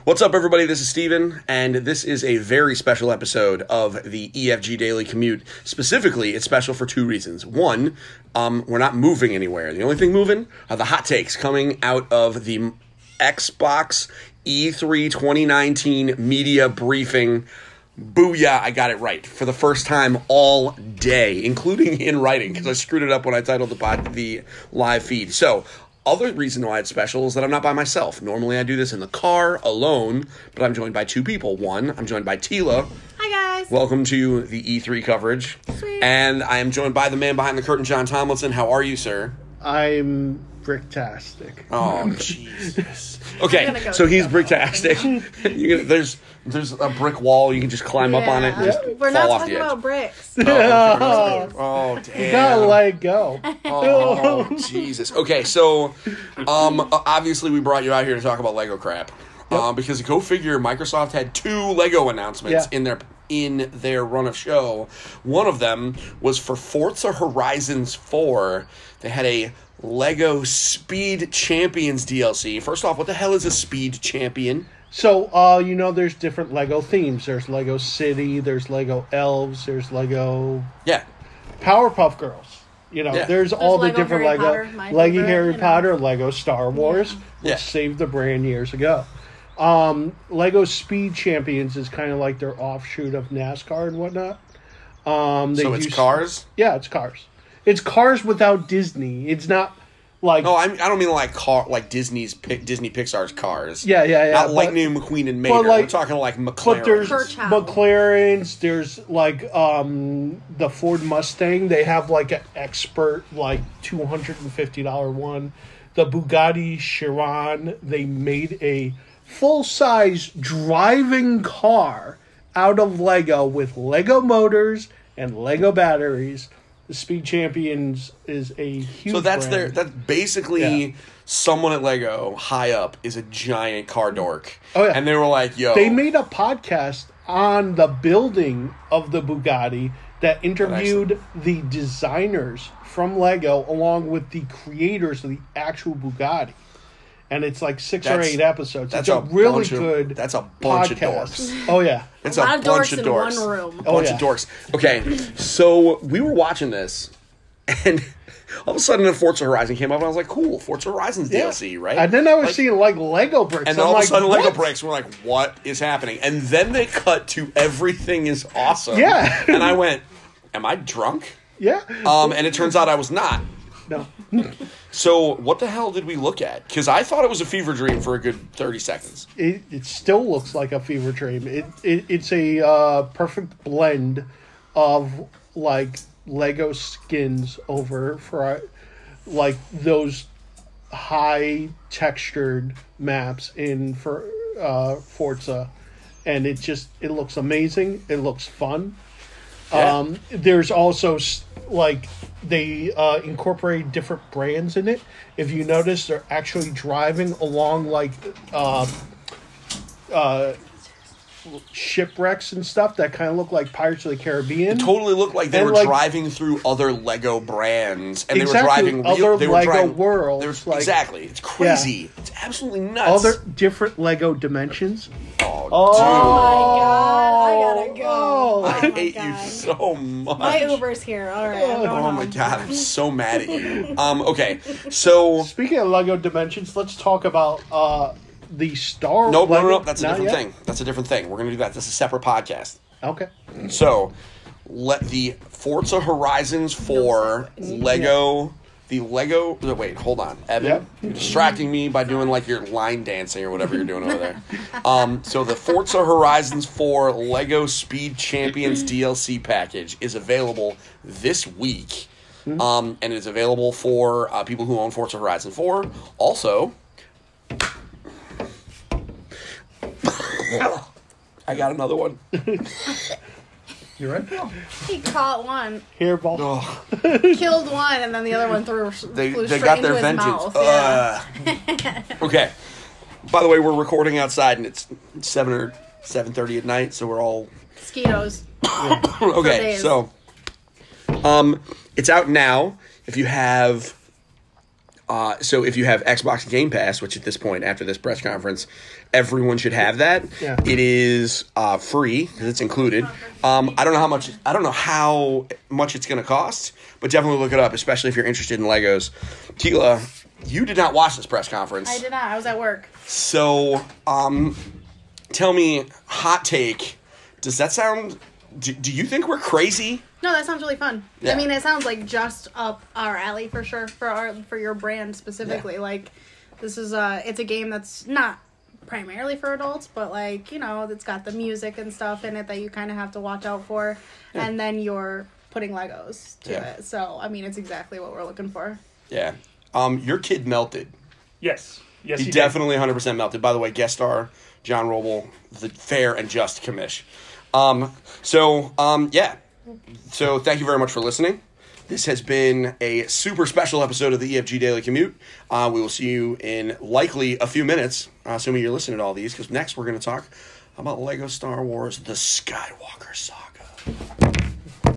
What's up, everybody? This is Steven, and this is a very special episode of the EFG Daily Commute. Specifically, it's special for two reasons. One, we're not moving anywhere. The only thing moving are the hot takes coming out of the Xbox E3 2019 media briefing. Booyah, I got it right for the first time all day, including in writing, because I screwed it up when I titled the live feed. So, other reason why it's special is that I'm not by myself. Normally I do this in the car alone, but I'm joined by two people. One, I'm joined by Tila. Hi, guys. Welcome to the E3 coverage. Sweet. And I am joined by the man behind the curtain, John Tomlinson. How are you, sir? I'm bricktastic. Oh, Jesus. Okay, so he's bricktastic. There's a brick wall. You can just climb up on it and just We're fall not off talking the edge. about bricks. Oh, damn. You gotta let it go. Oh, Jesus. Okay, so obviously we brought you out here to talk about Lego crap. Because go figure, Microsoft had two Lego announcements in their run of show. One of them was for Forza Horizons 4. They had a Lego Speed Champions DLC. First off, what the hell is a Speed Champion? So, there's different Lego themes. There's Lego City, there's Lego Elves, there's Lego Powerpuff Girls. There's all the Lego different Harry Lego. Potter, Lego Harry Potter, Lego Star Wars, Yeah. which saved the brand years ago. Lego Speed Champions is kind of like their offshoot of NASCAR and whatnot. So it's cars? Yeah, it's cars. It's cars without Disney. It's not like... No, I don't mean like Disney Pixar's Cars. Yeah. Not Lightning McQueen and Mater. We're talking like McLaren. But there's Kirchhoff. McLarens. There's like the Ford Mustang. They have like an expert like $250 one. The Bugatti Chiron. They made a full-size driving car out of Lego with Lego motors and Lego batteries. The Speed Champions is a huge So brand. that's basically someone at Lego high up is a giant car dork. Oh, yeah. And they were like, yo. They made a podcast on the building of the Bugatti that interviewed the designers from Lego along with the creators of the actual Bugatti. And it's like 6 or 8 episodes. It's a really good That's a bunch podcast. of dorks. Oh, yeah. It's A lot of bunch dorks of in dorks. one room. A bunch of dorks. Okay, so we were watching this, and all of a sudden, the Forza Horizon came up, and I was like, "Cool, Forza Horizon's DLC, right?" And then I was seeing like Lego bricks. And then all of a sudden, Lego bricks. We're like, "What is happening?" And then they cut to everything is awesome. Yeah. And I went, "Am I drunk?" Yeah. And it turns out I was not. No. So what the hell did we look at? Because I thought it was a fever dream for a good 30 seconds. It still looks like a fever dream. It's a perfect blend of like Lego skins over for like those high textured maps in for Forza, and it looks amazing. It looks fun. Yeah. There's also like they incorporate different brands in it. If you notice, they're actually driving along like shipwrecks and stuff that kind of look like Pirates of the Caribbean. Totally looked like they And, were like, driving through other Lego brands, and Exactly, they were driving other they were Lego driving, worlds, like- exactly, it's crazy. It's absolutely nuts. Other different Lego dimensions. Oh, Oh my god, I gotta go. Oh. dude, I my hate you God. so much. My Uber's here. All right. I'm going Oh my home. god, I'm so mad at you. Okay, so Speaking of Lego dimensions, let's talk about the Star. no, Lego. that's a Not different yet? thing. That's a different thing. We're gonna do that. That's a separate podcast. Okay. So, let the Forza Horizons 4 Lego. The Lego. Wait, hold on, Evan. Yep. You're distracting me by doing like your line dancing or whatever you're doing over there. So the Forza Horizons 4 Lego Speed Champions DLC package is available this week, and it's available for people who own Forza Horizon 4. Also, I got another one. You're right. He caught one, Hairball. Oh, killed one, and then the other one flew they straight got into their his vengeance. mouth. Yeah. Okay. By the way, we're recording outside, and it's 7 or 7:30 at night, so we're all Mosquitoes. okay. days. So, it's out now. If you have So if you have Xbox Game Pass, which at this point, after this press conference, everyone should have that. Yeah. It is free because it's included. I don't know how much. I don't know how much it's going to cost, but definitely look it up, especially if you're interested in Legos. Tila, you did not watch this press conference. I did not. I was at work. So, tell me, hot take. Does that sound? Do you think we're crazy? No, that sounds really fun. Yeah. I mean, it sounds like just up our alley for sure. For your brand specifically, Yeah. like this is it's a game that's not primarily for adults, but like it's got the music and stuff in it that you kind of have to watch out for, and then you're putting Legos to it. So I mean, it's exactly what we're looking for. Yeah. Your kid melted. Yes. Yes, He definitely 100% melted. By the way, guest star John Roble, the fair and just commish. Yeah. So thank you very much for listening. This has been a super special episode of the EFG Daily Commute. We will see you in likely a few minutes, assuming you're listening to all these, because next we're going to talk about Lego Star Wars: The Skywalker Saga.